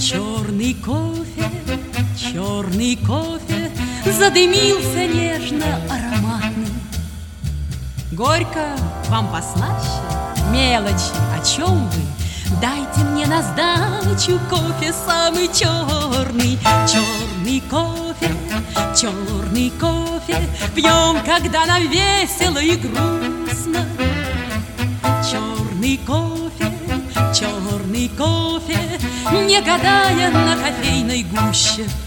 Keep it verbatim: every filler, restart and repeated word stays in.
Черный кофе, черный кофе задымился нежно ароматный. Горько вам послаще, мелочи, о чем вы? Дайте мне на сдачу кофе самый черный. Черный кофе, черный кофе пьем, когда нам весело и грустно. Черный кофе, черный кофе, не гадая на кофейной гуще.